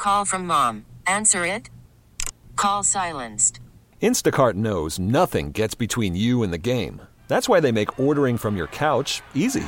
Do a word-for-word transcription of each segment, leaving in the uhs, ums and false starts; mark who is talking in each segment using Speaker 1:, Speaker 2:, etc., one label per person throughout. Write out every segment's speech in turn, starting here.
Speaker 1: call from mom. Answer it. Call silenced.
Speaker 2: Instacart knows nothing gets between you and the game. That's why they make ordering from your couch easy.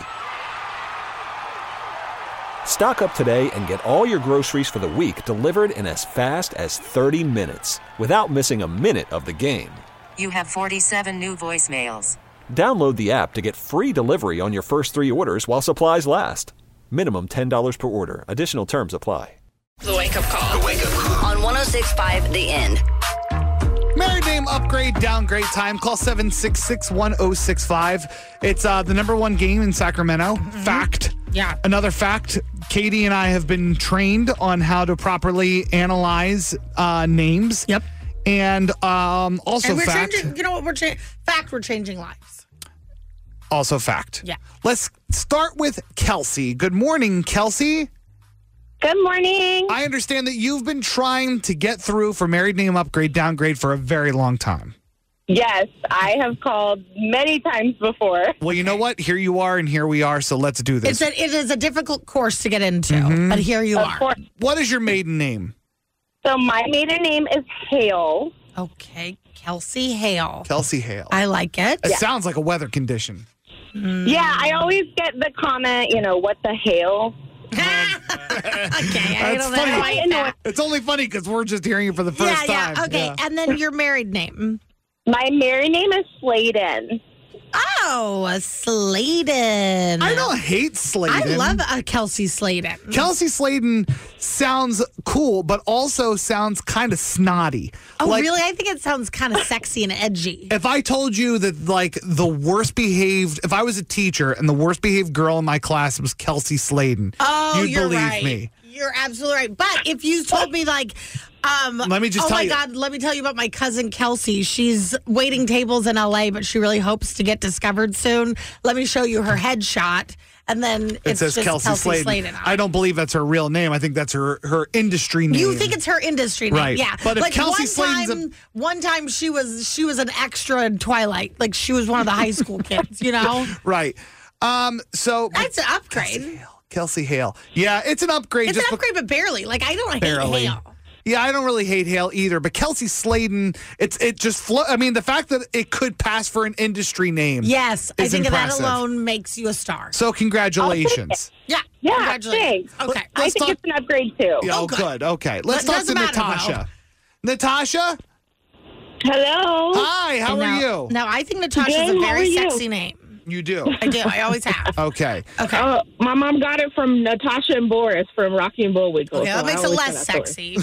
Speaker 2: Stock up today and get all your groceries for the week delivered in as fast as thirty minutes without missing a minute of the game.
Speaker 1: You have forty-seven new voicemails.
Speaker 2: Download the app to get free delivery on your first three orders while supplies last. Minimum ten dollars per order. Additional terms apply.
Speaker 3: The Wake Up Call.
Speaker 4: The Wake Up Call.
Speaker 3: On one oh six point five The End.
Speaker 5: Married name upgrade, downgrade time. Call seven six six, one oh six five. It's uh, the number one game in Sacramento. Mm-hmm. Fact.
Speaker 6: Yeah.
Speaker 5: Another fact, Katie and I have been trained on how to properly analyze uh, names.
Speaker 6: Yep.
Speaker 5: And um, also
Speaker 6: and we're
Speaker 5: fact.
Speaker 6: Changing, you know what? We're cha- fact. We're changing lives.
Speaker 5: Also fact.
Speaker 6: Yeah.
Speaker 5: Let's start with Kelsey. Good morning, Kelsey.
Speaker 7: Good morning.
Speaker 5: I understand that you've been trying to get through for married name upgrade, downgrade for a very long time.
Speaker 7: Yes, I have called many times before.
Speaker 5: Well, you know what? Here you are and here we are, so let's do this.
Speaker 6: It's a, it is a difficult course to get into,
Speaker 5: Mhm.
Speaker 6: but here you
Speaker 7: Of
Speaker 6: are.
Speaker 7: course.
Speaker 5: What is your maiden name?
Speaker 7: So my maiden name is Hale.
Speaker 6: Okay, Kelsey Hale.
Speaker 5: Kelsey Hale.
Speaker 6: I like it.
Speaker 5: It sounds like a weather condition.
Speaker 6: Mm.
Speaker 7: Yeah, I always get the comment, you know, what the hail?
Speaker 6: okay, I
Speaker 5: That's
Speaker 6: don't
Speaker 5: funny.
Speaker 6: know. Like that.
Speaker 5: It's only funny because we're just hearing it for the first
Speaker 6: yeah,
Speaker 5: time.
Speaker 6: yeah. Okay,
Speaker 5: Yeah.
Speaker 6: and then your married name.
Speaker 7: My married name is Sladen.
Speaker 6: Oh, Sladen.
Speaker 5: I don't hate Sladen.
Speaker 6: I love a Kelsey Sladen.
Speaker 5: Kelsey Sladen sounds cool, but also sounds kind of snotty.
Speaker 6: Oh,
Speaker 5: Like,
Speaker 6: really? I think it sounds kind of sexy and edgy.
Speaker 5: If I told you that, like, the worst behaved, if I was a teacher and the worst behaved girl in my class was Kelsey Sladen,
Speaker 6: Oh,
Speaker 5: you'd
Speaker 6: you're
Speaker 5: believe
Speaker 6: right.
Speaker 5: me.
Speaker 6: You're absolutely right. But if you told me, like, um,
Speaker 5: Let me just
Speaker 6: oh
Speaker 5: tell
Speaker 6: my
Speaker 5: you-
Speaker 6: God, let me tell you about my cousin Kelsey. She's waiting tables in L A, but she really hopes to get discovered soon. Let me show you her headshot. And then
Speaker 5: It
Speaker 6: it's
Speaker 5: says
Speaker 6: just
Speaker 5: Kelsey,
Speaker 6: Kelsey
Speaker 5: Sladen.
Speaker 6: Sladen.
Speaker 5: I don't believe that's her real name. I think that's her, her industry name.
Speaker 6: You think it's her industry name,
Speaker 5: Right.
Speaker 6: yeah?
Speaker 5: But if
Speaker 6: like
Speaker 5: Kelsey
Speaker 6: one
Speaker 5: Sladen's a-
Speaker 6: time, one time she was she was an extra in Twilight, like she was one of the high school kids, you know.
Speaker 5: Right. Um. So
Speaker 6: That's an upgrade.
Speaker 5: Kelsey Hale. Kelsey Hale. Yeah, it's an upgrade.
Speaker 6: It's
Speaker 5: just
Speaker 6: an upgrade, but barely. Like I don't
Speaker 5: Barely.
Speaker 6: hate Hale.
Speaker 5: Yeah, I don't really hate Hale either, but Kelsey Sladen, it's it just flo- I mean, the fact that it could pass for an industry name.
Speaker 6: Yes, I
Speaker 5: is
Speaker 6: think
Speaker 5: impressive.
Speaker 6: that alone makes you a star.
Speaker 5: So congratulations.
Speaker 6: Yeah,
Speaker 7: Yeah,
Speaker 6: congratulations.
Speaker 7: thanks.
Speaker 6: Okay,
Speaker 7: I
Speaker 5: Let's
Speaker 7: think
Speaker 5: talk-
Speaker 7: it's an upgrade, too.
Speaker 5: Yeah, oh,
Speaker 6: Oh, good.
Speaker 5: good. Okay. Let's
Speaker 6: That
Speaker 5: talk to
Speaker 6: doesn't matter,
Speaker 5: Natasha. Natasha?
Speaker 7: Hello.
Speaker 5: Hi, how
Speaker 6: And
Speaker 5: are
Speaker 6: now,
Speaker 5: you?
Speaker 6: Now I think Natasha's
Speaker 7: Good,
Speaker 6: a
Speaker 7: how
Speaker 6: very
Speaker 7: are you?
Speaker 6: sexy name.
Speaker 5: You do.
Speaker 6: I do. I always have.
Speaker 5: Okay.
Speaker 6: Okay.
Speaker 7: Uh, my mom got it from Natasha and Boris from Rocky and Bullwinkle.
Speaker 6: Okay,
Speaker 7: so
Speaker 6: that makes
Speaker 7: I
Speaker 6: it
Speaker 7: always
Speaker 6: less
Speaker 7: tell that story.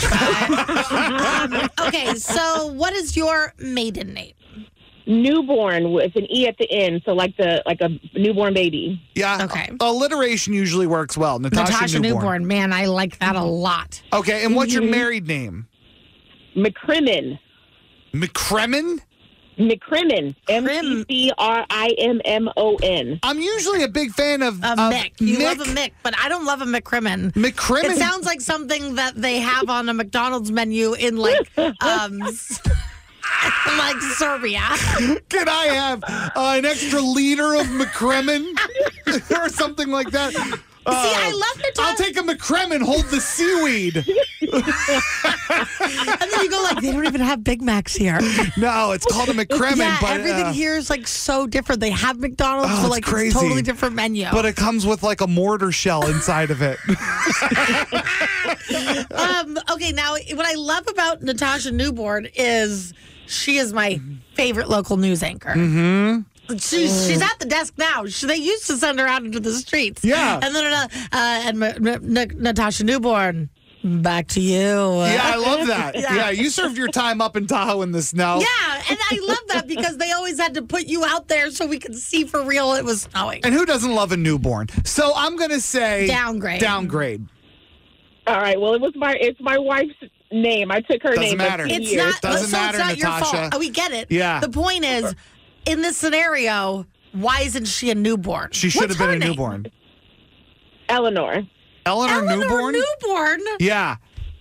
Speaker 6: sexy. But, um, okay, so what is your maiden name?
Speaker 7: Newborn with an E at the end, so like the like a newborn baby.
Speaker 5: Yeah.
Speaker 6: Okay.
Speaker 5: Alliteration usually works well. Natasha,
Speaker 6: Natasha
Speaker 5: Newborn.
Speaker 6: Newborn. Man, I like that a lot.
Speaker 5: Okay, and what's your
Speaker 7: Mhm.
Speaker 5: married name?
Speaker 7: McCrimmon.
Speaker 5: McCrimmon?
Speaker 7: McCrimmon. M
Speaker 6: Crim-
Speaker 7: C C R I M M O N.
Speaker 5: I'm usually a big fan of,
Speaker 6: A
Speaker 5: of
Speaker 6: Mick. You
Speaker 5: Mick.
Speaker 6: love a Mick, but I don't love a McCrimmon.
Speaker 5: McCrimmon?
Speaker 6: It sounds like something that they have on a McDonald's menu in like um s- like Serbia.
Speaker 5: Can I have uh, an extra liter of McCrimmon or something like that? Uh,
Speaker 6: See, I love Natasha.
Speaker 5: I'll take a McCrimmon, hold the seaweed.
Speaker 6: And then you go like, they don't even have Big Macs here.
Speaker 5: No, it's called a McCrimmon,
Speaker 6: yeah,
Speaker 5: but
Speaker 6: everything
Speaker 5: uh,
Speaker 6: here is like so different. They have McDonald's,
Speaker 5: Oh,
Speaker 6: but
Speaker 5: it's
Speaker 6: like
Speaker 5: crazy.
Speaker 6: it's totally different menu.
Speaker 5: but it comes with like a mortar shell inside of it.
Speaker 6: um, okay, now what I love about Natasha Newborn is she is my favorite local news anchor.
Speaker 5: Mm-hmm.
Speaker 6: She's, she's at the desk now. She, they used to send her out into the streets.
Speaker 5: Yeah.
Speaker 6: And then uh, uh, and M- M- N- Natasha Newborn, back to you.
Speaker 5: Yeah, I love that.
Speaker 6: Yeah.
Speaker 5: Yeah. you served your time up in Tahoe in the snow.
Speaker 6: Yeah, and I love that because they always had to put you out there so we could see for real it was snowing.
Speaker 5: And who doesn't love a newborn? So I'm going to say
Speaker 6: Downgrade.
Speaker 5: Downgrade.
Speaker 7: All right. Well, it was my it's my wife's name. I took her
Speaker 5: Doesn't
Speaker 7: name.
Speaker 5: matter.
Speaker 7: for
Speaker 6: It's
Speaker 7: years.
Speaker 6: not,
Speaker 5: Doesn't
Speaker 6: so
Speaker 5: matter,
Speaker 6: it's not your
Speaker 5: Natasha.
Speaker 6: fault. Oh, we get it.
Speaker 5: Yeah.
Speaker 6: The point is, in this scenario, why isn't she a newborn?
Speaker 5: She should
Speaker 6: What's
Speaker 5: have been
Speaker 6: her
Speaker 5: a
Speaker 6: name?
Speaker 5: newborn.
Speaker 7: Eleanor.
Speaker 5: Eleanor,
Speaker 6: Eleanor
Speaker 5: Newborn?
Speaker 6: Newborn.
Speaker 5: Yeah.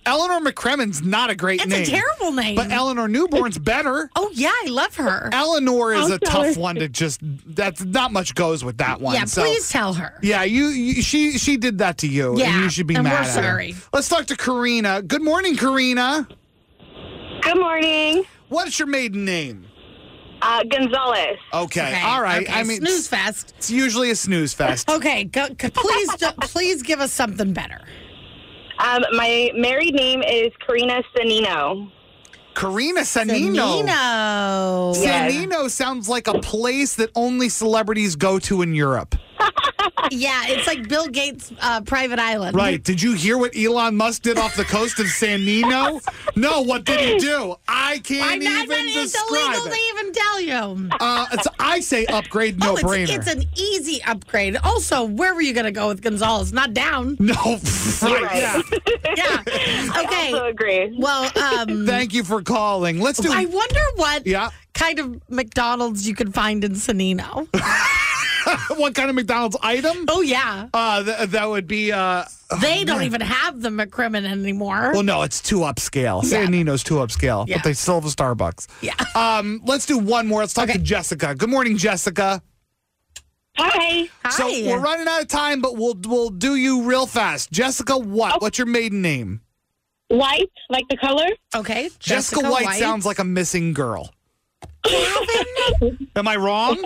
Speaker 5: Eleanor McCremmen's not a great
Speaker 6: It's
Speaker 5: name.
Speaker 6: a terrible name.
Speaker 5: But Eleanor Newborn's better.
Speaker 6: Oh, yeah, I love her.
Speaker 5: Eleanor is
Speaker 7: I'll
Speaker 5: a
Speaker 7: tell
Speaker 5: tough
Speaker 7: her.
Speaker 5: one to just, that's not much goes with that one.
Speaker 6: Yeah,
Speaker 5: so,
Speaker 6: please tell her.
Speaker 5: Yeah, you, you she she did that to you.
Speaker 6: Yeah,
Speaker 5: and you should be
Speaker 6: and
Speaker 5: mad
Speaker 6: we're
Speaker 5: at
Speaker 6: sorry.
Speaker 5: her. Let's talk to Karina. Good morning, Karina.
Speaker 7: Good morning.
Speaker 5: What's your maiden name?
Speaker 7: Uh, Gonzalez.
Speaker 5: Okay, all right.
Speaker 6: Okay,
Speaker 5: I mean,
Speaker 6: snooze
Speaker 5: it's,
Speaker 6: fest.
Speaker 5: it's usually a snooze fest.
Speaker 6: Okay, go, go- please, do, please give us something better.
Speaker 7: Um, my married name is Karina Sanino.
Speaker 5: Karina Sanino.
Speaker 6: Sanino.
Speaker 7: Yeah.
Speaker 5: Sanino sounds like a place that only celebrities go to in Europe.
Speaker 6: Yeah, it's like Bill Gates' uh, private island.
Speaker 5: Right. Did you hear what Elon Musk did off the coast of Sanino? No, what did he do? I can't
Speaker 6: I'm not,
Speaker 5: even
Speaker 6: it's
Speaker 5: describe
Speaker 6: illegal
Speaker 5: it.
Speaker 6: to even tell you.
Speaker 5: Uh, it's, I say upgrade, no
Speaker 6: oh, it's,
Speaker 5: brainer.
Speaker 6: it's an easy upgrade. Also, where were you going to go with Gonzalez? Not down.
Speaker 5: no, right, yeah.
Speaker 6: Yeah.
Speaker 7: I
Speaker 6: Okay.
Speaker 7: also agree.
Speaker 6: Well, um,
Speaker 5: Thank you for calling. Let's do.
Speaker 6: I wonder what
Speaker 5: Yeah.
Speaker 6: kind of McDonald's you can find in Sanino.
Speaker 5: What kind of McDonald's item?
Speaker 6: Oh, yeah.
Speaker 5: Uh, th- that would be. Uh,
Speaker 6: They don't even have the McCrimmon anymore.
Speaker 5: well, no, it's too upscale.
Speaker 6: Yeah.
Speaker 5: Sanino's too upscale,
Speaker 6: Yeah.
Speaker 5: but they still have a Starbucks.
Speaker 6: Yeah.
Speaker 5: Um, let's do one more. Let's talk
Speaker 6: Okay.
Speaker 5: to Jessica. Good morning, Jessica.
Speaker 7: Hi.
Speaker 6: Hi.
Speaker 5: So we're running out of time, but we'll we'll do you real fast. Jessica, what? What's your maiden name?
Speaker 7: White, like the color?
Speaker 6: Okay.
Speaker 5: Jessica, White, sounds like a missing girl. Am I wrong?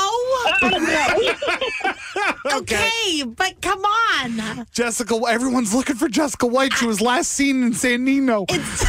Speaker 6: No. Okay, but come on.
Speaker 5: Jessica, everyone's looking for Jessica White. She was last seen in San Nino.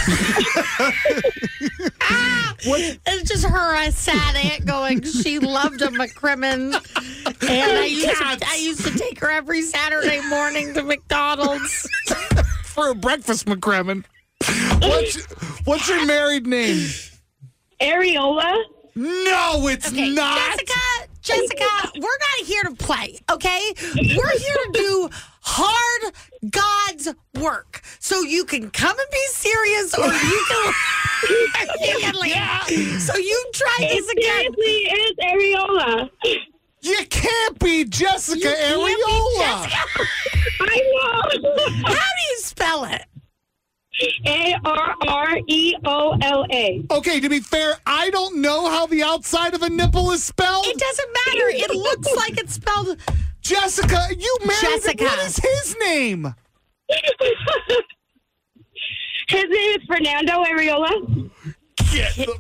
Speaker 6: It's just her, a sad aunt, going, she loved a McCrimmon. And I used, to, I used to take her every Saturday morning to McDonald's.
Speaker 5: For a breakfast, McCrimmon. What's, what's your married name?
Speaker 7: Areola?
Speaker 5: No, it's
Speaker 6: Okay,
Speaker 5: not.
Speaker 6: Jessica, Jessica, we're not here to play, okay? We're here to do hard God's work. So you can come and be serious or you can, you can leave. So you try this
Speaker 7: It
Speaker 6: again.
Speaker 7: seriously is Areola.
Speaker 5: You can't be Jessica
Speaker 6: You can't be
Speaker 5: Areola.
Speaker 6: Jessica.
Speaker 7: I know.
Speaker 6: How do you spell it?
Speaker 7: A R R E O L A.
Speaker 5: Okay, to be fair, I don't know how the outside of a nipple is spelled.
Speaker 6: It doesn't matter. It looks like it's spelled.
Speaker 5: Jessica, you married
Speaker 6: Jessica.
Speaker 5: What is his name?
Speaker 7: His name is Fernando Areola.
Speaker 5: Get the...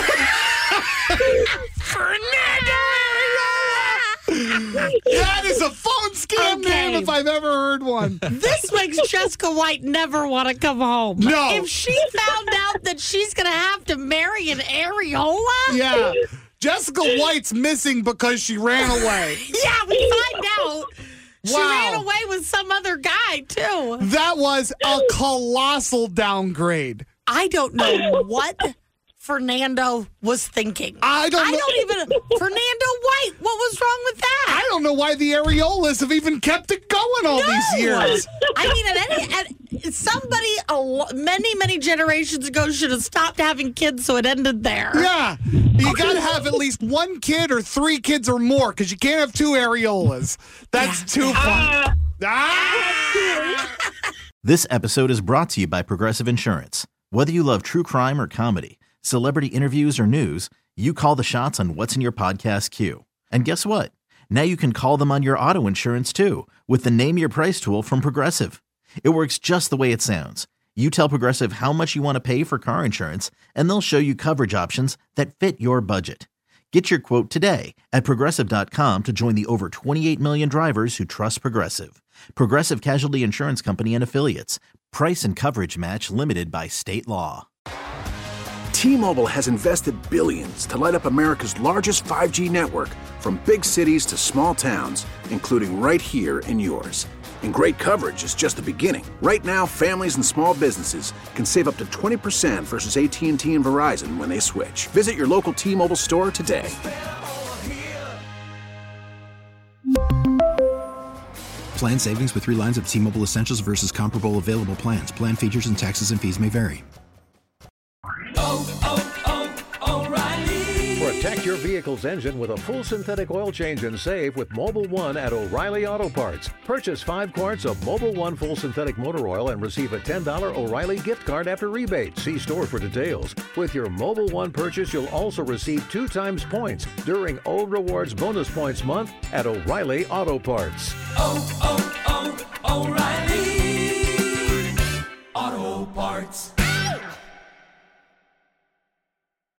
Speaker 5: Fernando Areola! That is a phone scam
Speaker 6: Okay.
Speaker 5: name if I've ever heard one.
Speaker 6: This makes Jessica White never want to come home.
Speaker 5: No.
Speaker 6: If she found out that she's going to have to marry an areola,
Speaker 5: Yeah. Jessica White's missing because she ran away.
Speaker 6: yeah, we find out she
Speaker 5: Wow.
Speaker 6: ran away with some other guy, too.
Speaker 5: That was a colossal downgrade.
Speaker 6: I don't know what Fernando was thinking.
Speaker 5: I don't
Speaker 6: I
Speaker 5: know.
Speaker 6: don't even. Fernando White, what was wrong with that?
Speaker 5: I don't know why the areolas have even kept it going all these years.
Speaker 6: I mean, at any, at, somebody a, lo- many, many generations ago should have stopped having kids, so it ended there.
Speaker 5: Yeah. You got to have at least one kid or three kids or more because you can't have two areolas. That's too funny. Ah!
Speaker 4: This episode is brought to you by Progressive Insurance. Whether you love true crime or comedy, celebrity interviews or news, you call the shots on what's in your podcast queue. And guess what? Now you can call them on your auto insurance too with the Name Your Price tool from Progressive. It works just the way it sounds. You tell Progressive how much you want to pay for car insurance, and they'll show you coverage options that fit your budget. Get your quote today at Progressive dot com to join the over twenty-eight million drivers who trust Progressive. Progressive Casualty Insurance Company and Affiliates. Price and coverage match limited by state law.
Speaker 8: T-Mobile has invested billions to light up America's largest five G network, from big cities to small towns, including right here in yours. And great coverage is just the beginning. Right now, families and small businesses can save up to twenty percent versus A T and T and Verizon when they switch. Visit your local T-Mobile store today.
Speaker 9: Plan savings with three lines of T-Mobile Essentials versus comparable available plans. Plan features and taxes and fees may vary.
Speaker 10: Oh, oh, oh, O'Reilly.
Speaker 5: We're at
Speaker 10: Protect your vehicle's engine with a full synthetic oil change and save with Mobil one at O'Reilly Auto Parts. Purchase five quarts of Mobil one full synthetic motor oil and receive a ten dollars O'Reilly gift card after rebate. See store for details. With your Mobil one purchase, you'll also receive two times points during O Rewards Bonus Points Month at O'Reilly Auto Parts.
Speaker 11: Oh, oh, oh, O'Reilly Auto Parts.